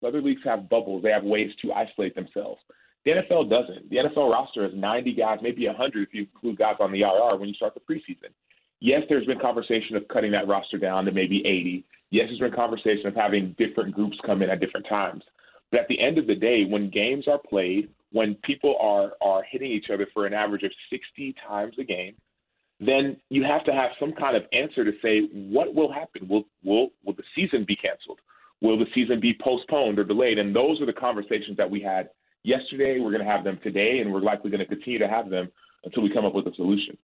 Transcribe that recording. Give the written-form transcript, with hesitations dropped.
Other leagues have bubbles. They have ways to isolate themselves. The NFL doesn't. The NFL roster has 90 guys, maybe 100 if you include guys on the IR when you start the preseason. Yes, there's been conversation of cutting that roster down to maybe 80. Yes, there's been conversation of having different groups come in at different times. But at the end of the day, when games are played, when people are hitting each other for an average of 60 times a game, then you have to have some kind of answer to say what will happen. Will the season be canceled? Will the season be postponed or delayed? And those are the conversations that we had yesterday. We're going to have them today, and we're likely going to continue to have them until we come up with a solution.